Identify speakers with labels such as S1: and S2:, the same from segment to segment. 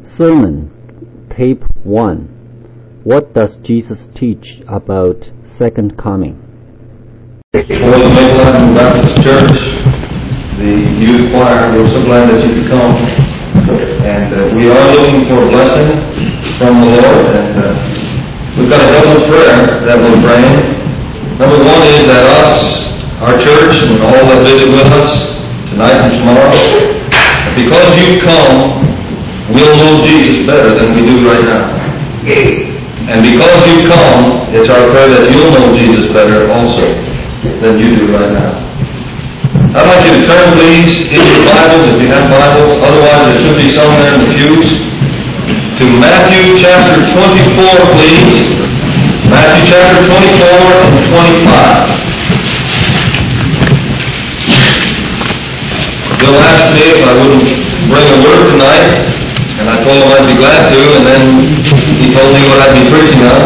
S1: Sermon, Tape 1. What does Jesus teach about Second Coming?
S2: For the Midland Baptist Church, the youth choir, we're so glad that you could come. And we are looking for a blessing from the Lord. And we've got a double prayer that we're praying. Number one is that our church, and all that visit with us tonight and tomorrow, because you've come, we'll know Jesus better than we do right now. And because you've come, it's our prayer that you'll know Jesus better also than you do right now. I'd like you to turn, please, in your Bibles, if you have Bibles. Otherwise, there should be some there in the pews. To Matthew chapter 24, please. Matthew chapter 24 and 25. Bill asked me if I wouldn't bring a word tonight, and I told him I'd be glad to, and then he told me what I'd be preaching on.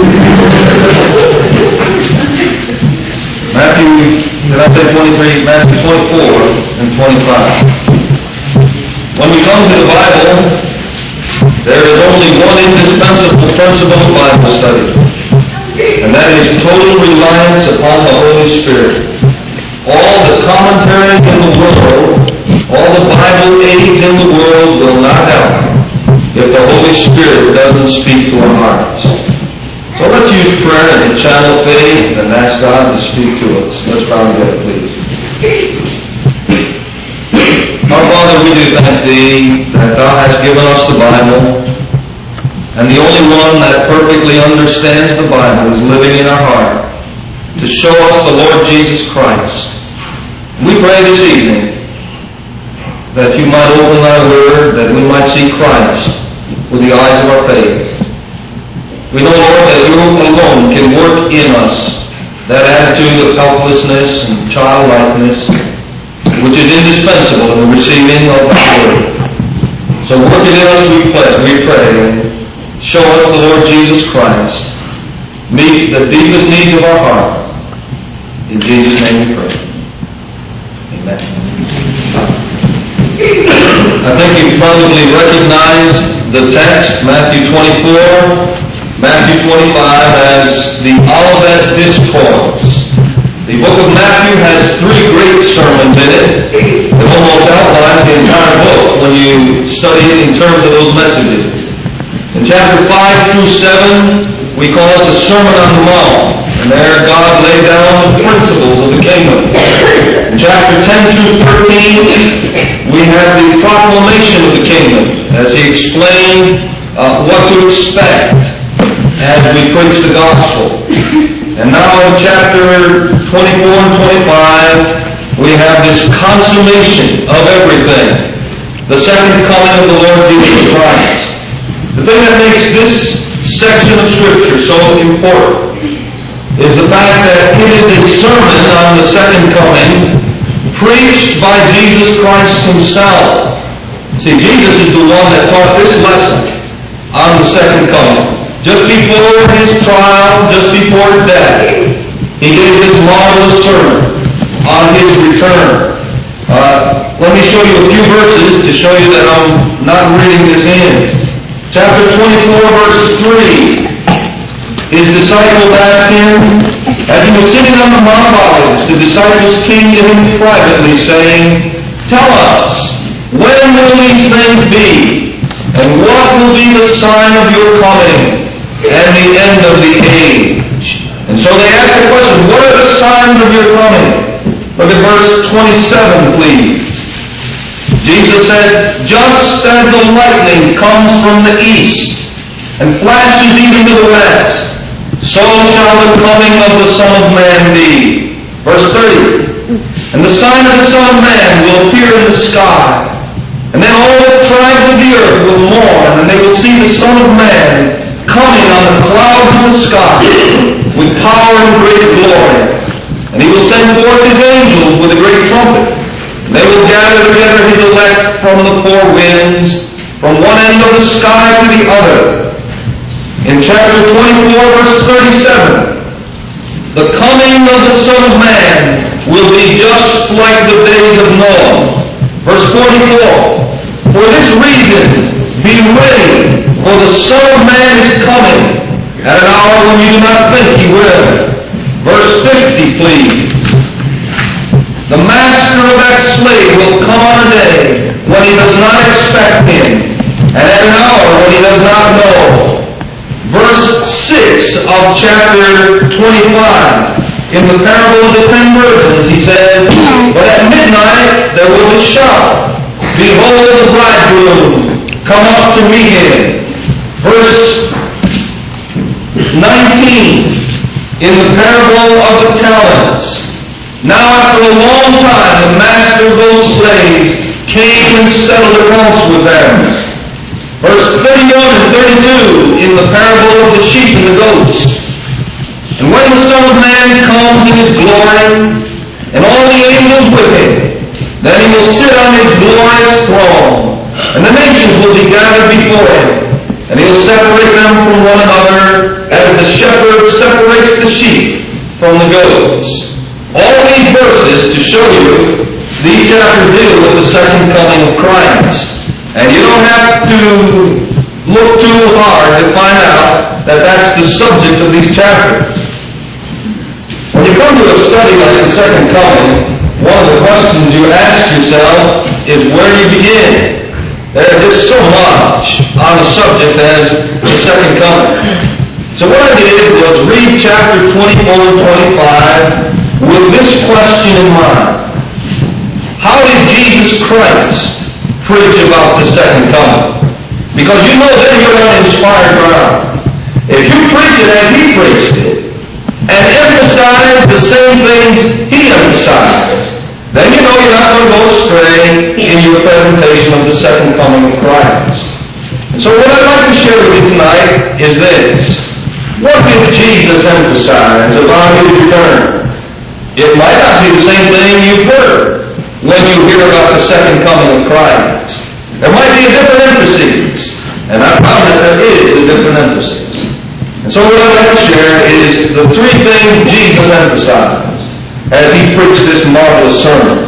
S2: Matthew 24 and 25. When we come to the Bible, there is only one indispensable principle of Bible study, and that is total reliance upon the Holy Spirit. All the commentaries in the world, all the Bible aids in the world will not help if the Holy Spirit doesn't speak to our hearts. So let's use prayer as a channel of faith and ask God to speak to us. Let's bow together, please. Our Father, we do thank Thee that Thou hast given us the Bible, and the only one that perfectly understands the Bible is living in our heart to show us the Lord Jesus Christ. We pray this evening that You might open Thy Word, that we might see Christ with the eyes of our faith. We know, Lord, that You alone can work in us that attitude of helplessness and childlikeness, which is indispensable in the receiving of Thy Word. So work it in us, we pray, and show us the Lord Jesus Christ. Meet the deepest needs of our heart. In Jesus' name we pray. Amen. I think you probably recognize the text, Matthew 24, Matthew 25, as the Olivet Discourse. The book of Matthew has three great sermons in it. It almost outlines the entire book when you study it in terms of those messages. In chapter 5 through 7, we call it the Sermon on the Mount. And there God laid down the principles of the kingdom. In chapter 10 through 13, we have the proclamation of the kingdom as He explained what to expect as we preach the gospel. And now in chapter 24 and 25, we have this consummation of everything. The second coming of the Lord Jesus Christ. The thing that makes this section of Scripture so important is the fact that it is a sermon on the second coming preached by Jesus Christ Himself. See, Jesus is the one that taught this lesson on the second coming. Just before His trial, just before His death, He gave this marvelous sermon on His return. Let me show you a few verses to show you that I'm not reading this in. Chapter 24, verse 3. His disciples asked Him, as He was sitting on the Mount of Olives, the disciples came to Him privately, saying, "Tell us, when will these things be? And what will be the sign of Your coming and the end of the age?" And so they asked the question, what are the signs of Your coming? Look at verse 27, please. Jesus said, "Just as the lightning comes from the east and flashes even to the west, so shall the coming of the Son of Man be." Verse 30. "And the sign of the Son of Man will appear in the sky. And then all the tribes of the earth will mourn, and they will see the Son of Man coming on the clouds of the sky with power and great glory. And He will send forth His angels with a great trumpet. And they will gather together His elect from the four winds, from one end of the sky to the other." In chapter 24, verse 37, "The coming of the Son of Man will be just like the days of Noah." Verse 44, "For this reason be ready, for the Son of Man is coming at an hour when you do not think He will. Verse 50, please. The master of that slave will come on a day when he does not expect him, and at an hour when he does not know. Verse 6 of chapter 25. In the parable of the 10 virgins, he says, but at midnight there was a shout, behold the bridegroom, come up to meet him. Verse 19, in the parable of the talents, now after a long time the master of those slaves came and settled accounts with them. Verse 31 and 32, in the parable of the sheep and the goats, and when the Son of Man comes in His glory, and all the angels with Him, then He will sit on His glorious throne, and the nations will be gathered before Him, and He will separate them from one another, as the shepherd separates the sheep from the goats. All these verses to show you, these chapters deal with the second coming of Christ. And you don't have to look too hard to find out that that's the subject of these chapters. When you come to a study like the second coming, one of the questions you ask yourself is where do you begin? There's just so much on the subject as the second coming. So what I did was read chapter 24 and 25 with this question in mind. How did Jesus Christ preach about the second coming? Because you know then you're on inspired ground. If you preach it as He preached it, and emphasize the same things He emphasized, then you know you're not going to go astray in your presentation of the second coming of Christ. And so what I'd like to share with you tonight is this. What did Jesus emphasize about His return? It might not be the same thing you've heard when you hear about the second coming of Christ. There might be a different emphasis, and I found that there is a different emphasis. And so what I'd like to share is the three things Jesus emphasized as He preached this marvelous sermon.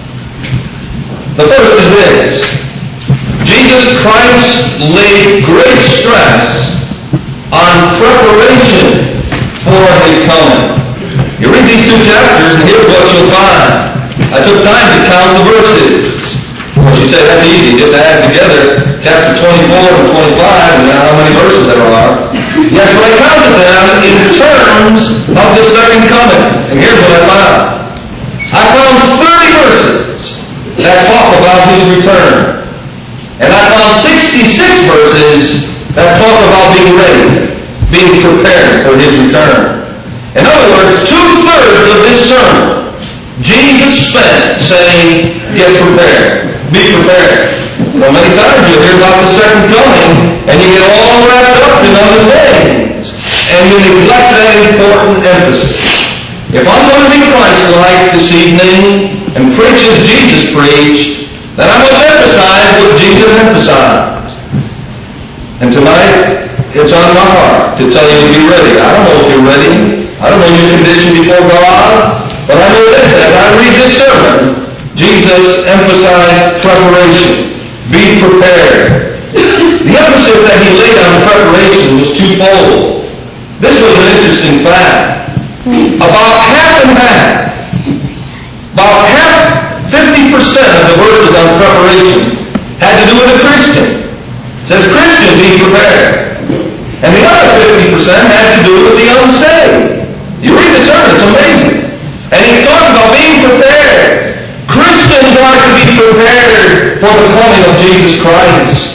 S2: The first is this. Jesus Christ laid great stress on preparation for His coming. You read these two chapters and here's what you'll find. I took time to count the verses. Well, you say that's easy, just add together chapter 24 and 25 and how many verses there are. Yes, but I counted them in terms of the second coming. And here's what I found. I found 30 verses that talk about His return. And I found 66 verses that talk about being ready, being prepared for His return. In other words, 2/3 of this sermon, Jesus spent saying, get prepared, be prepared. You know, many times you hear about the second coming, and you get all wrapped up in other things, and you neglect that important emphasis. If I'm going to be Christ-like this evening and preach as Jesus preached, then I must emphasize what Jesus emphasized. And tonight, it's on my heart to tell you to be ready. I don't know if you're ready. I don't know your condition before God. But I know this, as I read this sermon, Jesus emphasized preparation. Be prepared. The emphasis that He laid on preparation was twofold. This was an interesting fact. About half and half, about 50% of the verses on preparation had to do with a Christian. It says, Christian, be prepared. And the other 50% had to do with the unsaved. You read the sermon, it's amazing. And He talks about being prepared. Christians are to be prepared for the coming of Jesus Christ.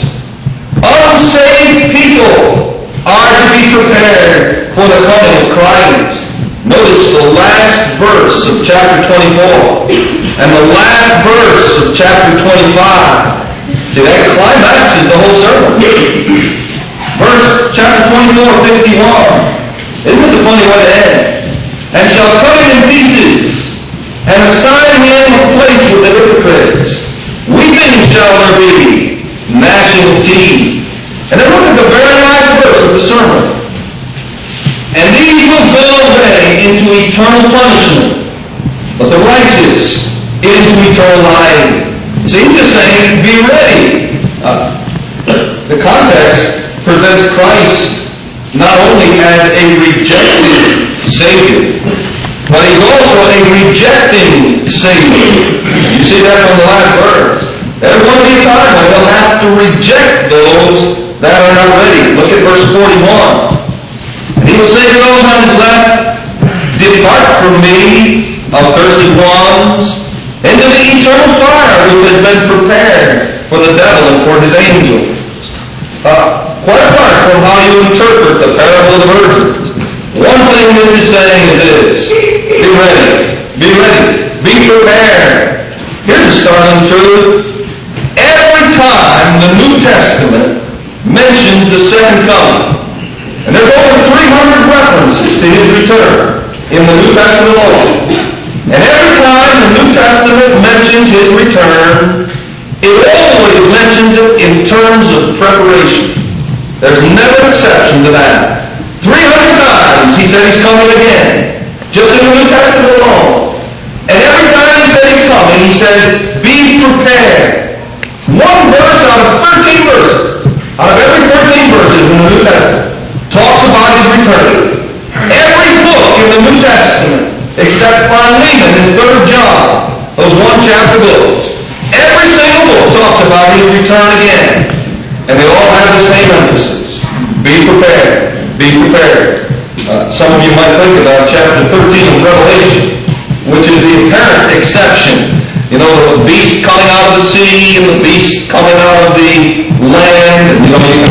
S2: Unsaved people are to be prepared for the coming of Christ. Notice the last verse of chapter 24 and the last verse of chapter 25. See, that climaxes the whole sermon. Verse chapter 24, 51. Isn't this a funny way to end? And shall cut him in pieces, and assign him a place with the hypocrites. Weeping shall there be, gnashing of teeth. And then look at the very last verse of the sermon. And these will go away into eternal punishment, but the righteous into eternal life. See, he's just saying, be ready. The context presents Christ not only as a rejected Savior, but He's also a rejecting Savior. You see that from the last verse. There's going to be a time when He'll have to reject those that are not ready. Look at verse 41. And He will say to those on His left, "Depart from me, accursed ones, into the eternal fire which has been prepared for the devil and for his angels." Quite apart from how you interpret the parable of the virgins, one thing this is saying is this: be ready, be ready, be prepared. Here's a startling truth. Every time the New Testament mentions the second coming, and there's over 300 references to His return in the New Testament alone, and every time the New Testament mentions His return, it always mentions it in terms of preparation. There's never an exception to that. 300 times He said He's coming again, just in the New Testament alone. And every time He said He's coming, He says, be prepared. One verse out of 13 verses, out of every 13 verses in the New Testament, talks about His return. Every book in the New Testament, except Philemon and 3 John, those one-chapter books, every single book talks about His return again. And they all have the same emphasis. Be prepared. Be prepared. Some of you might think about chapter 13 of Revelation, which is the apparent exception. You know, the beast coming out of the sea and the beast coming out of the land. And, you know, you can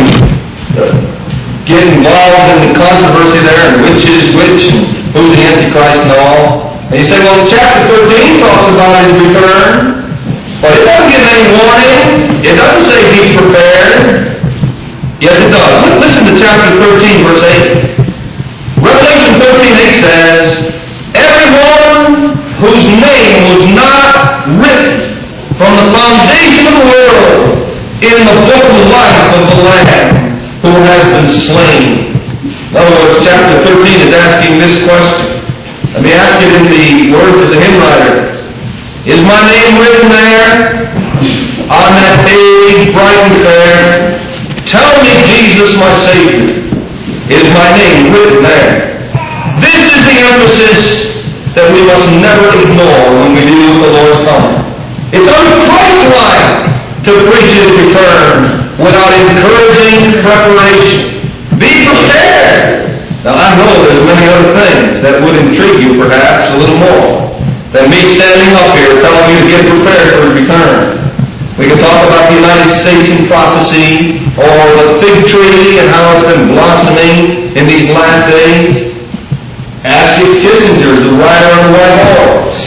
S2: get involved in the controversy there and which is which and who's the Antichrist and all. And you say, well, chapter 13 talks about His return. But it doesn't give any warning. It doesn't say be prepared. Yes, it does. Listen to chapter 13, verse 8. Revelation 13:8 says, everyone whose name was not written from the foundation of the world in the book of life of the Lamb who has been slain. In other words, chapter 13 is asking this question. Let me ask it in the words of the hymn writer. Is my name written there on that big, bright and fair? Tell me, Jesus, my Savior, is my name written there? This is the emphasis that we must never ignore when we deal with the Lord's coming. It's un-Christ-like to preach His return without encouraging preparation. Be prepared. Now, I know there's many other things that would intrigue you perhaps a little more than me standing up here telling you to get prepared for His return. We can talk about the United States in prophecy, or the fig tree and how it's been blossoming in these last days. Ask if Kissinger, the rider on the white horse.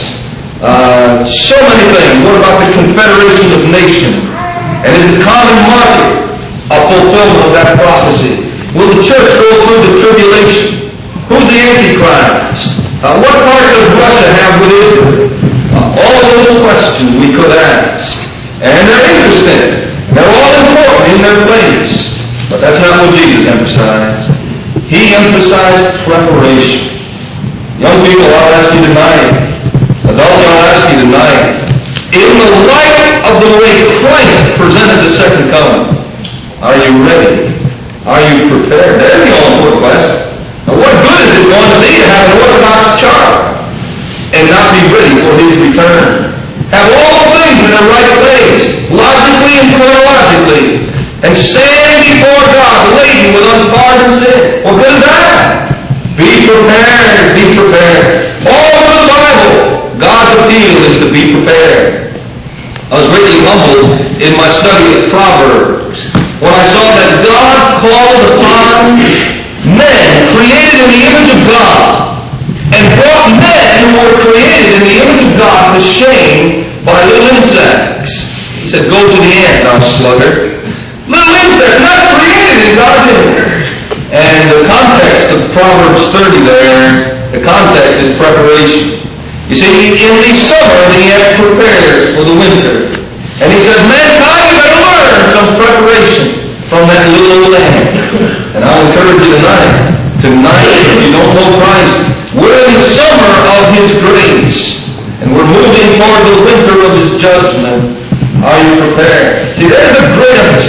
S2: So many things. What about the Confederation of Nations? And is the common market a fulfillment of that prophecy? Will the church go through the tribulation? Who's the Antichrist? What part does Russia have with Israel? All those questions we could ask. And they're interesting. They're all important in their place. But that's not what Jesus emphasized. He emphasized preparation. Young people, I'll ask you tonight. Adults, I'll ask you tonight. In the light of the way Christ presented the second coming, are you ready? Are you prepared? There's the all-important question. Now, what good is it going to be to have an orthodox chart and not be ready for His return? Have all things in their right place, logically and chronologically, and stand before God laden with unpardoned sin. What good is that? Be prepared, be prepared. All through the Bible, God's appeal is to be prepared. I was greatly humbled in my study of Proverbs when I saw that God called upon men created in the image of God and brought men who were created in the image of God to shame by little insects. He said, go to the ant, thou sluggard. Little insects, not created in God's image. And the context of Proverbs 30 there, the context is preparation. You see, in the summer, the ant prepares for the winter. And he says, mankind, you better learn some preparation from that little ant. And I'll encourage you tonight, if you don't know Christ, we're in the summer of His grace. And we're moving toward the winter of His judgment. Are you prepared? See, there's a great emphasis.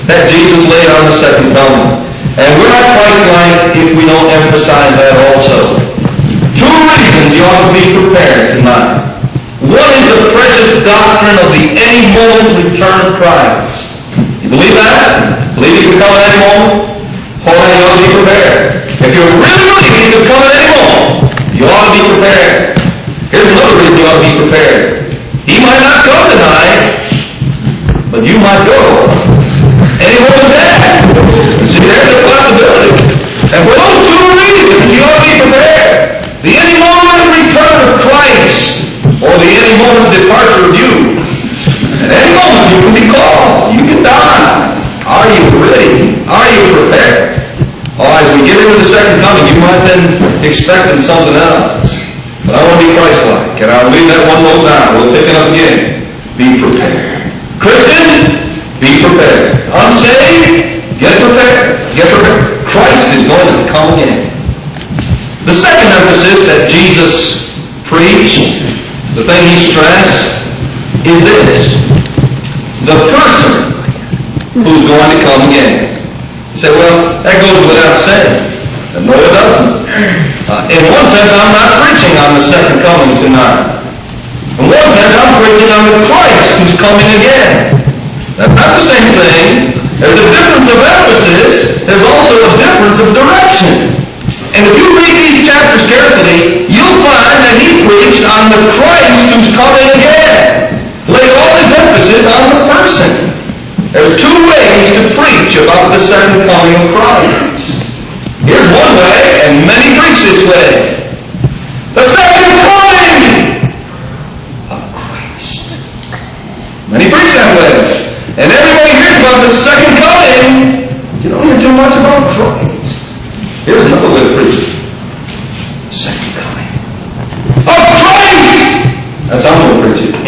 S2: that Jesus laid on the second coming. And we're not Christ-like if we don't emphasize that also. Two reasons you ought to be prepared tonight. One is the precious doctrine of the any moment return of Christ. You believe that? Believe He could come at any moment? Hold on, you ought to be prepared. If you really believe He could come at any moment, you ought to be prepared. Here's another reason you ought to be prepared. He might not come tonight, but you might go. Any moment that. See, there's a possibility. And for those two reasons, you ought to be prepared. The any moment return of Christ, or the any moment departure of you. At any moment you can be called. You can die. Are you ready? Are you prepared? Oh, as we get into the second coming, you might have been expecting something else. But I want to be Christ-like. And I'll leave that one note down. We'll pick it up again. Be prepared. Christian, be prepared. Unsaved, get prepared. Get prepared. Christ is going to come again. The second emphasis that Jesus preached, the thing He stressed, is this. The person who's going to come again. You say, well, that goes without saying. No, it doesn't. In one sense, I'm not preaching on the second coming tonight. In one sense, I'm preaching on the Christ who's coming again. That's not the same thing. There's a difference of emphasis. There's also a difference of direction. And if you read these chapters carefully, you'll find that He preached on the Christ who's coming again. Laid all His emphasis on the person. There's two ways to preach about the second coming of Christ. Here's one way, and many preach this way. The second coming of Christ. Many preach that way. And everybody hears about the second coming. You don't hear too much about Christ. Here's another way to preach it. Second coming of Christ! That's how I'm going to preach it.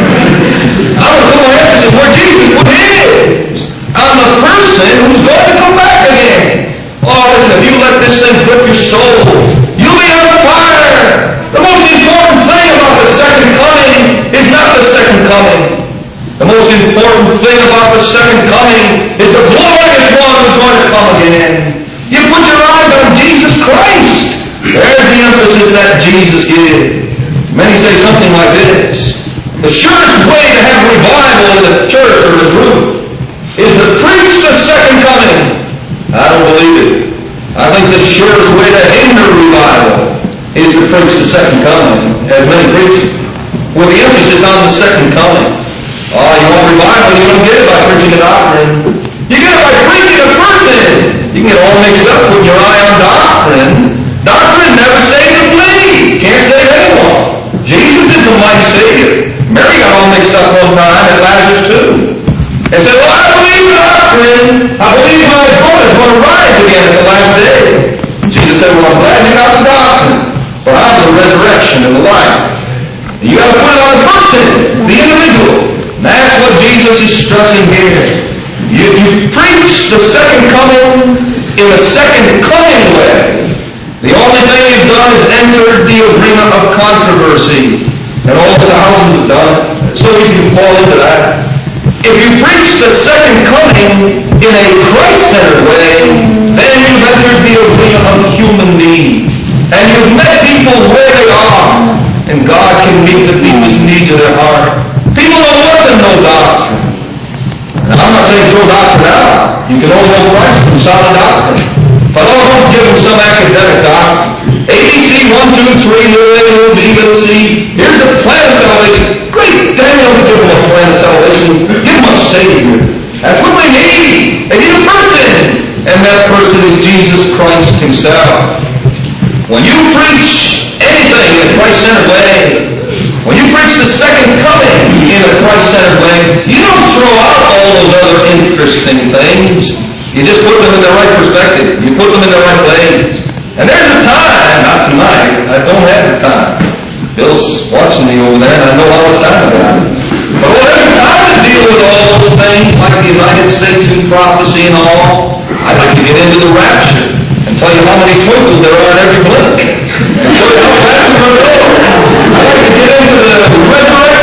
S2: I'm going to put my emphasis where Jesus put His. On the person who's going to come back again. Oh, listen, if you let this thing grip your soul, you'll be on fire. The most important thing about the second coming is not the second coming. The most important thing about the second coming is the glorious one who's going to come again. You put your eyes on Jesus Christ. There's the emphasis that Jesus gives. Many say something like this. The surest way to have revival in the church or the group is to preach the second coming. I don't believe it. I think the surest way to hinder revival is to preach the second coming, as many preach, with the emphasis on the second coming. Oh, you want revival, you don't get it by preaching a doctrine. You get it by preaching a person. You can get all mixed up putting your eye on doctrine. Doctrine never saved a flea. Can't save anyone. Jesus is the mighty Savior. Mary got all mixed up one time at Lazarus too. And said, well, I believe in doctrine. I believe my brother's going to rise again at the last day. Jesus said, well, I'm glad you got the doctrine. For I'm the resurrection and the life. And you got to put it on the person, the individual. And that's what Jesus is stressing here. You preach the second coming in a second coming way. The only thing you've done is entered the arena of controversy. And all the thousands have done it. So you can fall into that. If you preach the second coming in a Christ-centered way, then you've entered the arena of human need. And you've met people where they are. And God can meet the deepest needs of their heart. People don't want to know doctrine. Now, I'm not saying throw doctrine out. You can only know Christ from solid doctrine. But don't give them some academic doctrine. ABC 1, 2, 3, little B, little C. Here's the plan of salvation. Great Daniel, give them a plan of salvation. Give them a Savior. That's what they need. They need a person. And that person is Jesus Christ Himself. When you preach anything in a Christ-centered way, when you preach the second coming in a Christ-centered way, you don't throw out all those other interesting things. You just put them in the right perspective. You put them in the right place. And there's a time, not tonight, I don't have the time. Bill's watching me over there, and I know how much time I got. But there's a time to deal with all those things, like the United States and prophecy and all. I'd like to get into the rapture and tell you how many twinkles there are in every blink. And show you how fast we're going to go. I'd like to get into the resurrection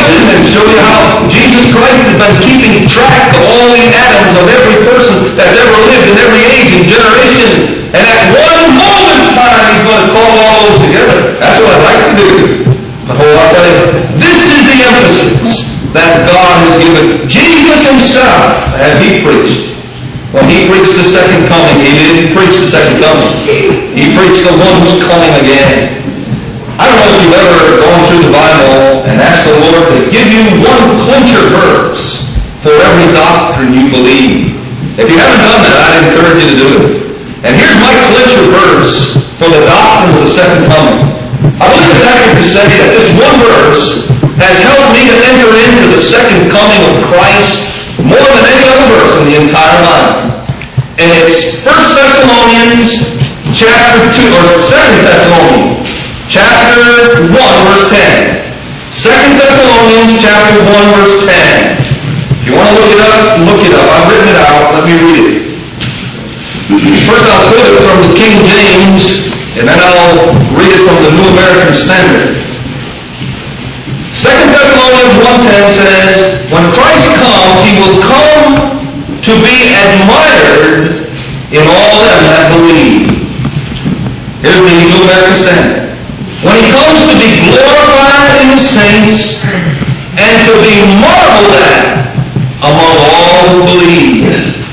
S2: Revelation and show you how Jesus Christ has been keeping track of all the atoms of every person that's ever lived in every age and generation. And at one moment's time, He's going to call all those together. That's what I'd like to do. But I'll tell you, this is the emphasis that God has given. Jesus Himself, as He preached, when He preached the second coming, He didn't preach the second coming. He preached the one who's coming again. I don't know if you've ever gone through the Bible and asked the Lord to give you one clincher verse for every doctrine you believe. If you haven't done that, I'd encourage you to do it. And here's my clincher verse for the doctrine of the second coming. I believe it's accurate to say that this one verse has helped me to enter into the second coming of Christ more than any other verse in the entire Bible. And it's 1 Thessalonians chapter 2, or 2 Thessalonians chapter 1, verse 10. 2 Thessalonians chapter 1, verse 10. If you want to look it up, look it up. I've written it out. Let me read it. First I'll quote it from the King James, and then I'll read it from the New American Standard. 2 Thessalonians 1:10 says, when Christ comes, He will come to be admired in all them that believe. Here's the New American Standard. When He comes to be glorified in His saints and to be marveled at among all who believe.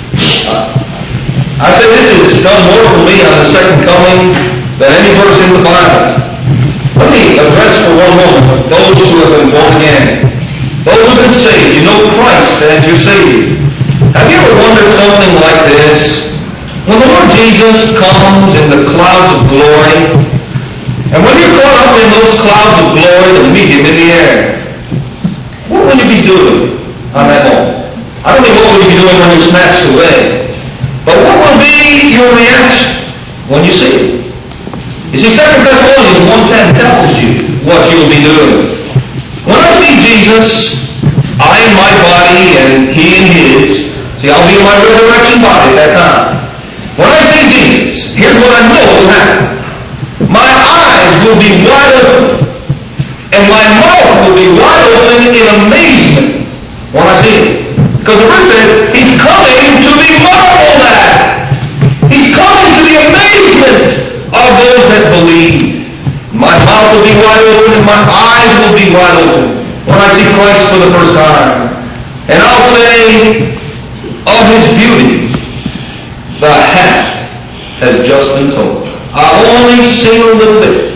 S2: I say this has done more for me on the second coming than any verse in the Bible. Let me address for one moment those who have been born again. Those who have been saved. You know Christ as your Savior. Have you ever wondered something like this? When the Lord Jesus comes in the clouds of glory, and when you're caught up in those clouds of glory to meet Him in the air, what will you be doing on that moment? I don't mean what will you be doing when you're snatched away, but what will be your reaction when you see Him? You see, 2 Thessalonians 1:10 tells you what you'll be doing. When I see Jesus, I in my body and He in His, see, I'll be in my resurrection body at that time. When I see Jesus, here's what I know will happen. My eyes will be wide open, and my mouth will be wide open in amazement when I see Him. Because the verse says, He's coming to be marveled at. He's coming to the amazement of those that believe. My mouth will be wide open, and my eyes will be wide open when I see Christ for the first time. And I'll say of His beauty, the half has just been told. I've only seen a little bit.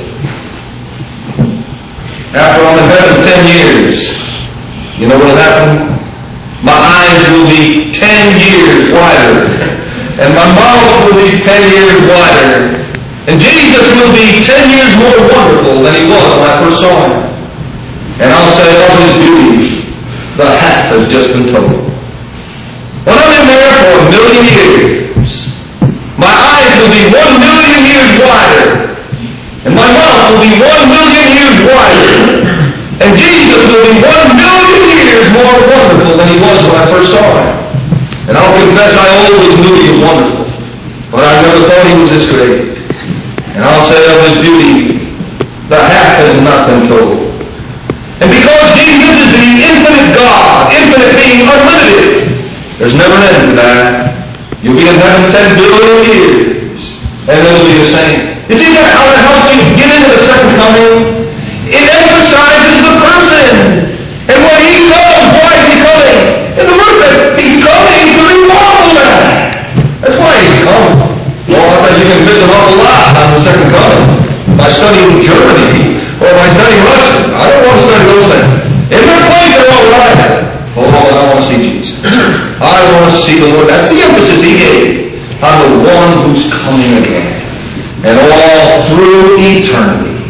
S2: After I'm in heaven 10 years, you know what will happen? My eyes will be 10 years wider, and my mouth will be 10 years wider, and Jesus will be 10 years more wonderful than He was when I first saw Him. And I'll say of His beauty, the half has just been told. When I'm in there for 1,000,000 years, my eyes will be 1,000,000 years wider, and my mouth will be 1,000,000 years wider, and Jesus will be 1,000,000 years more wonderful than He was when I first saw Him. And I'll confess I always knew He was wonderful, but I never thought He was this great. And I'll say of His beauty, the half has not been told. And because Jesus is the infinite God, infinite being, unlimited, there's never an end to that. You'll be in heaven 10 billion years, and it'll be the same. You see that how it helps you get into the second coming? It emphasizes the person. And when He comes, why is He coming? And the Word says, He's coming to be marveled at. That's why He's coming. Well, I thought you can miss an awful lot on the second coming by studying Germany or by studying Russian. I don't want to study those things. In their place, they're all right. Hold on, I want to see Jesus. I want to see the Lord. That's the emphasis He gave on the one who's coming again. And all through eternity,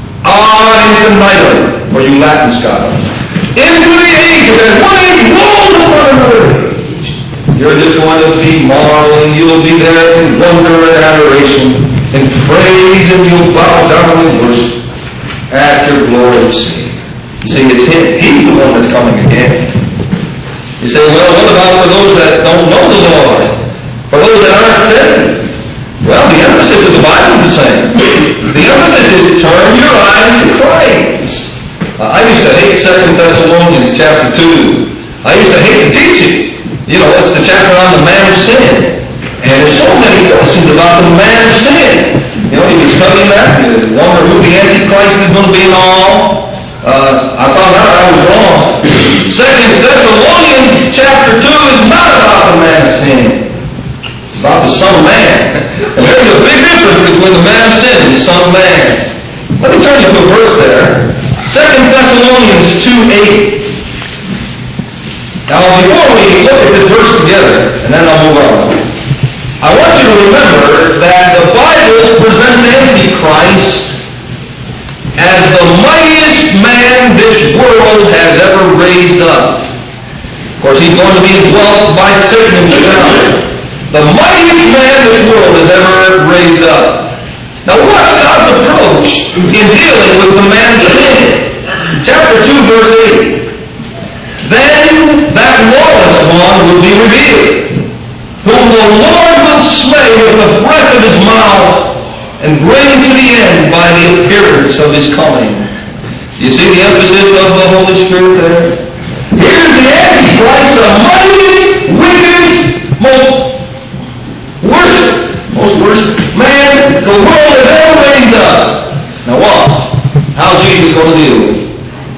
S2: on infinitum, for you Latin scholars, into the ages, as one age rolls upon another age, you're just going to be marveling. You'll be there in wonder and adoration, in praise, and you'll bow down and worship at your glorious Savior. You see, it's Him. He's the one that's coming again. You say, well, what about for those that don't know the Lord? For those that aren't saved? Well, the emphasis of the Bible is the same. The emphasis is turn your eyes to Christ. I used to hate 2 Thessalonians chapter 2. I used to hate the teaching. You know, it's the chapter on the man of sin. And there's so many questions about the man of sin. You know, you study that, you wonder who the Antichrist is going to be and all. I found out I was wrong. 2 Thessalonians chapter 2 is not about the man of sin. It's about the Son of Man. And there's a big difference between the man of sin and the Son of Man. Let me turn you to a verse there. 2 Thessalonians 2:8. Now, before we look at this verse together, and then I'll move on, I want you to remember that the Bible presents Antichrist as the mightiest man this world has ever raised up. Of course, he's going to be indwelt by Satan himself. The mightiest man this world has ever raised up. Now, what's God's approach in dealing with the man's sin? Chapter 2, verse 8. Then that lawless one will be revealed, whom the Lord will slay with the breath of his mouth, and bring to the end by the appearance of his coming. You see the emphasis of the Holy Spirit there? Here's the Antichrist, the mightiest, wickedest, most worst man the world has ever raised up. Now what? How's Jesus going to deal with it?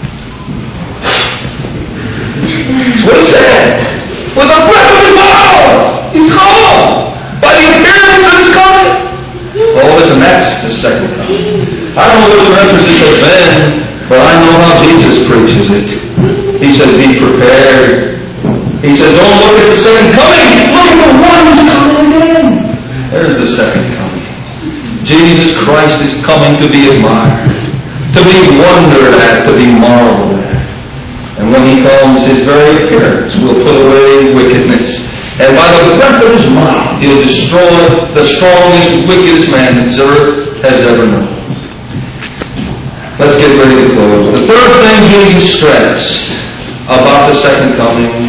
S2: That's what he said. With the breath of his mouth, he's called. By the appearance of his coming. Oh, listen, that's the second coming. I don't know what your emphasis has been, but I know how Jesus preaches it. He said, be prepared. He said, don't look at the second coming. Look at the one who's coming again. There's the second coming. Jesus Christ is coming to be admired, to be wondered at, to be marveled at. And when he comes, his very appearance will put away wickedness. And by the breath of his mouth, he'll destroy the strongest, wickedest man this earth has ever known. Let's get ready to close. The third thing Jesus stressed about the second coming,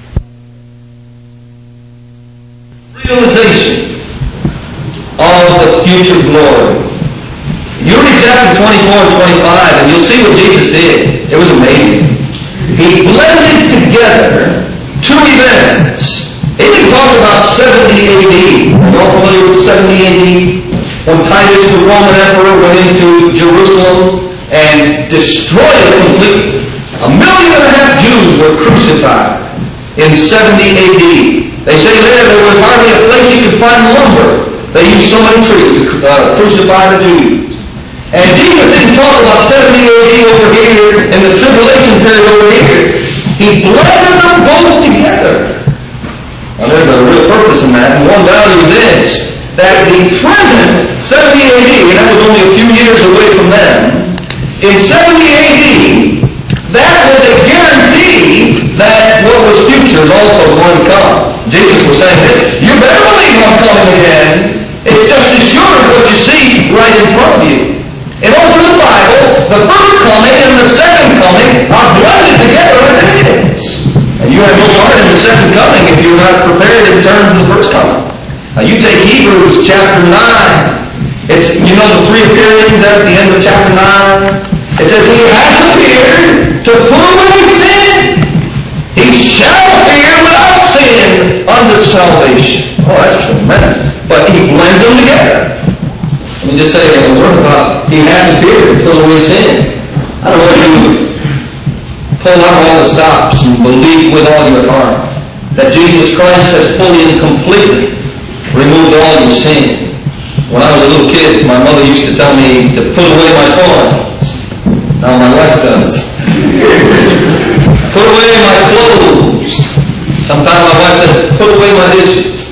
S2: realization of the future glory. You read chapter 24 and 25, and you'll see what Jesus did. It was amazing. He blended together two events. He didn't talk about 70 A.D. Are you all familiar with 70 A.D.? When Titus, the Roman emperor, went into Jerusalem and destroyed it completely. 1.5 million Jews were crucified in 70 A.D. They say there was hardly a place you could find lumber. They used so many trees to crucify the Jews. And Jesus didn't talk about 70 A.D. over here and the tribulation period over here. He blended them both together. Now there's a real purpose in that, and one value is this, that the present 70 A.D., and that was only a few years away from them, in 70 A.D., that was a guarantee that what was future is also going to come. Jesus was saying this, you better believe I'm coming again. It's just as sure as what you see right in front of you. And all through the Bible, the first coming and the second coming are blended together in this. And you have no part in the second coming if you're not prepared in terms of the first coming. Now you take Hebrews chapter 9. It's, you know, the three appearings at the end of chapter 9. It says, he has appeared to put away sin. He shall appear without sin unto salvation. Oh, that's tremendous. But he blends them together. Let me just say a word about he has appeared to put away sin. I don't know if you pull out all the stops and believe with all your heart that Jesus Christ has fully and completely removed all your sin. When I was a little kid, my mother used to tell me to put away my toys. Now my wife does. Put away my clothes. Sometimes my wife says, put away my dishes.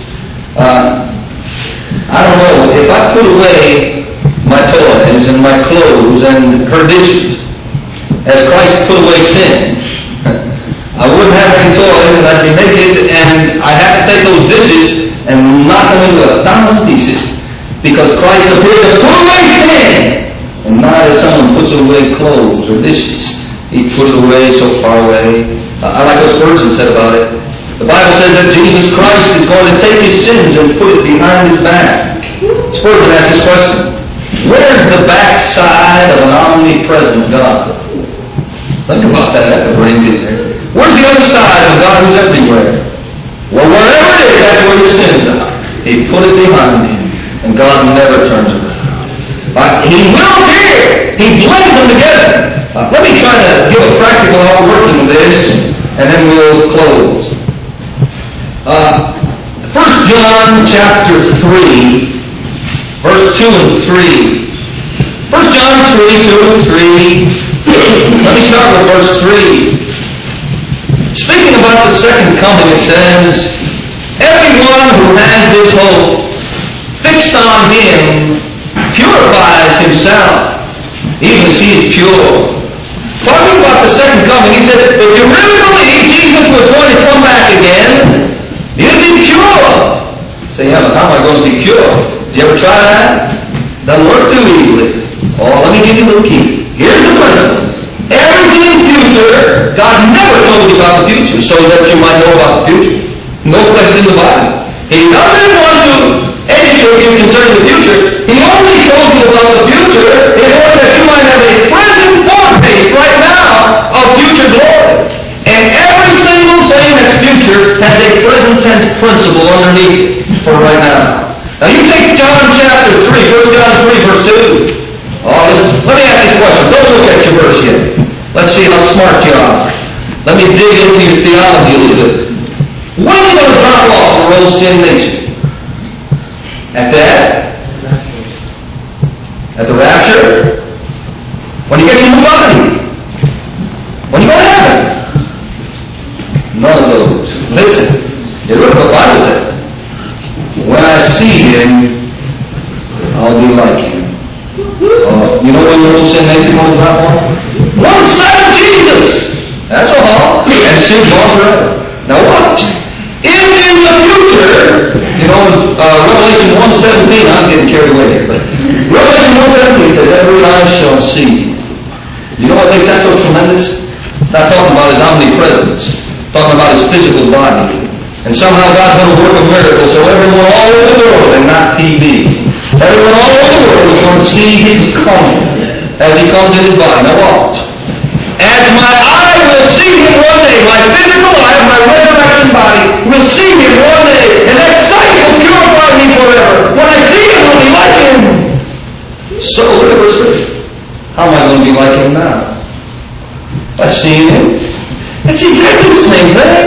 S2: I don't know, if I put away my toys and my clothes and her dishes, as Christ put away sin, I wouldn't have any toys and I'd be naked and I'd have to take those dishes and knock them into 1,000 pieces because Christ appeared to put away sin. And not as someone puts away clothes or dishes. He put it away so far away. I like what Spurgeon said about it. The Bible says that Jesus Christ is going to take his sins and put it behind his back. Spurgeon asked this question. Where's the backside of an omnipresent God? Think about that. That's a brain teaser. Where's the other side of God who's everywhere? Well, wherever it is, that's where your sins are. He put it behind him, and God never turns around. He will appear. He blends them together. Let me try to give a practical outworking of this, and then we'll close. 1 John chapter 3, verse 2 and 3. 1 John 3, 2 and 3. Let me start with verse 3. Speaking about the second coming, it says, everyone who has this hope fixed on him purifies himself, even as he is pure. Talking about the second coming, he said, if you really believe Jesus was going to come back again, you'll be pure. Say, yeah, but how am I going to be pure? Did you ever try that? Doesn't work too easily. Oh, let me give you a little key. Here's the principle. Everything future, God never told you about the future so that you might know about the future. No place in the Bible. He doesn't want to educate you concerning the future. He only told you about the future in order that you might have a present foretaste right now of future glory. And every single thing that's future has a present tense principle underneath for right now. Now you take John chapter 3, 1 John 3, verse 2. Let me ask this question. Don't look at your verse yet. Let's see how smart you are. Let me dig into your theology a little bit. When are you going to drop off the road of sin nature? At that? At the rapture? When you get your new body? When you go to heaven? None of those. Listen, you look at what the Bible says. When I see him, I'll be like him. You know when your old sin nature comes drop off? One sight of Jesus! That's all. And sin gone forever. Now watch. If in the future, Revelation 1:17, I'm getting carried away here, but Revelation 1:17 says, every eye shall see. You know what makes that so tremendous? It's not talking about his omnipresence. It's talking about his physical body. And somehow God's going to work a miracle so everyone all over the world, and not TV, everyone all over the world is going to see his coming as he comes in his body. Now watch. As my eye will see him one day, my physical eye, my resurrection body will see him one day, and that sight will purify me forever. When I see him, I'll be like him. So, look at verse 3. How am I going to be like him now? I see him. It's exactly the same thing.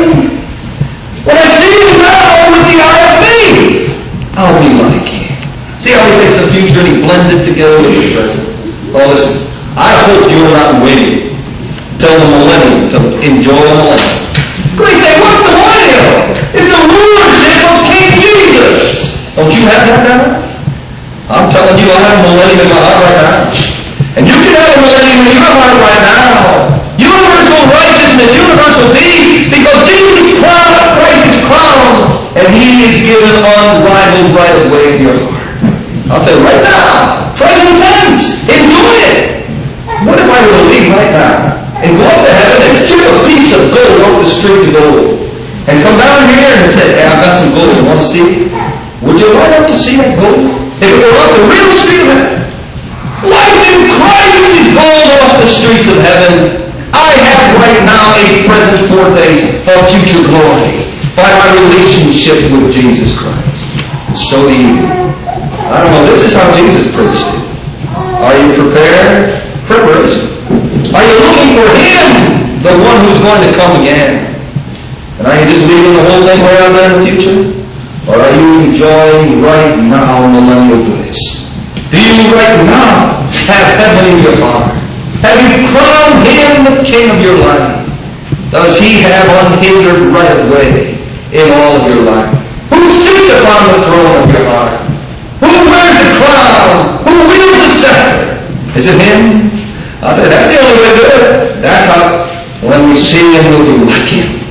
S2: When I see him now with the eye of faith, I'll be like him. See how he takes the future and he blends it together with the present? Well, listen, I hope you're not waiting till the millennium to enjoy the millennium. Great thing, what's the millennium? It's the rulership of King Jesus. Don't you have that now? I'm telling you, I have a millennium in my heart right now. And you can have a millennium in your heart right now. Universal righteousness, universal peace, because Jesus crowned, Christ is crowned, and he is given unrivaled right of way in your heart. I'll tell you right now, present tense, enjoy it. What if I were to leave right now and go up to heaven and chip a piece of gold off the streets of gold and come down here and say, hey, I've got some gold, you want to see it? Would you like to see that gold? If it were off the real street of heaven. Life in Christ is gold off the streets of heaven. I have right now a present foretaste of future glory by my relationship with Jesus Christ. So do you. I don't know, this is how Jesus preached it. Are you prepared? Preparation. Are you looking for him, the one who's going to come again? And are you just leaving the whole thing way out there in the future? Or are you enjoying right now millennial bliss? Do you right now have heaven in your heart? Have you crowned him the king of your life? Does he have unhindered right of way in all of your life? Who sits upon the throne of your heart? Who wears the crown? Who wields the scepter? Is it him? That's the only way to do it. That's how, when we see him, we'll be like him.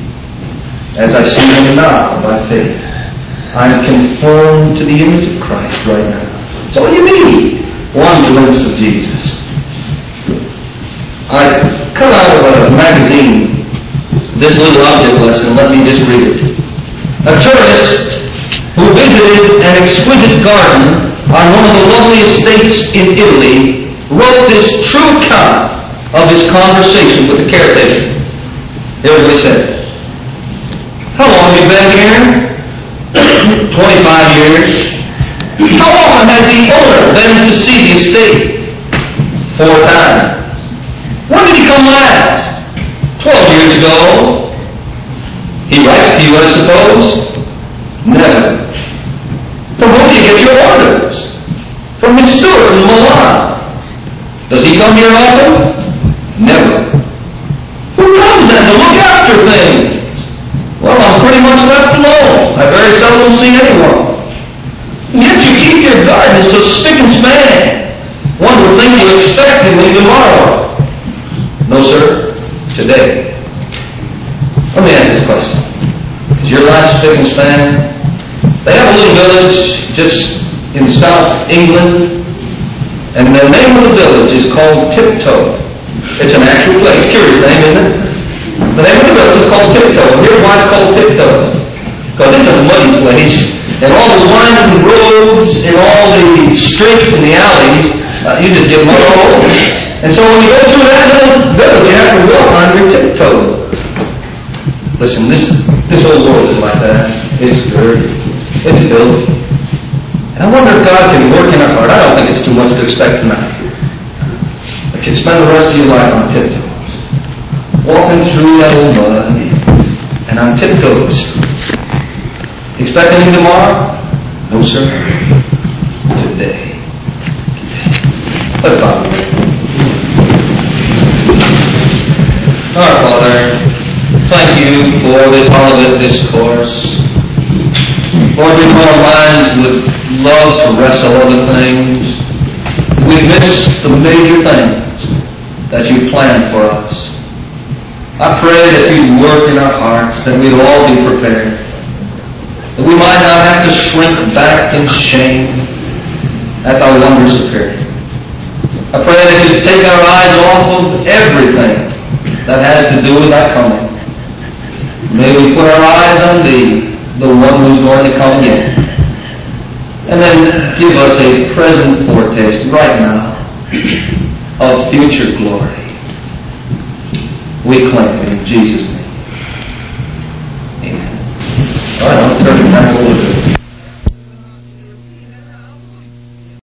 S2: As I see him now by faith, I am conformed to the image of Christ right now. That's all you need. One glimpse of Jesus. I cut out of a magazine this little object lesson. Let me just read it. A tourist who visited an exquisite garden on one of the lovely estates in Italy wrote this true account of his conversation with the caretaker. Here's what he said. How long have you been here? 25 years. How often has the owner been to see the estate? 4 times. When did he come last? 12 years ago. He writes to you, I suppose? Never. From whom do you get your orders? From his steward in Milan. Does he come here often? Never. Who comes then to look after things? Well, I'm pretty much left alone. I very seldom see anyone. Yet you keep your garden so spick and span. One would think you expect him tomorrow. No, sir. Today. Let me ask this question. Is your life spick and span? They have a little village just in South England, and the name of the village is called Tiptoe. It's an actual place. Curious name, isn't it? The name of the village is called Tiptoe. And here's why it's called Tiptoe. Because it's a muddy place, and all the winding roads and all the streets and the alleys, you just get mud all over. And so when you go through that little village, you have to walk on your tiptoe. Listen, this old world is like that. It's dirty. It's filthy. And I wonder if God can work in our heart. I don't think it's too much to expect tonight. But you spend the rest of your life on tiptoes. Walking through that old mud and on tiptoes. Expecting him tomorrow? No, sir. Today. Let's bow. Our Father, thank you for this Olivet Discourse. Lord, we know our minds would love to wrestle other things. We miss the major things that you planned for us. I pray that you'd work in our hearts, that we'd all be prepared, that we might not have to shrink back in shame at thy wondrous appearing. I pray that you'd take our eyes off of everything that has to do with thy coming. May we put our eyes on thee, the one who's going to come again. And then give us a present foretaste right now of future glory. We claim it in Jesus' name.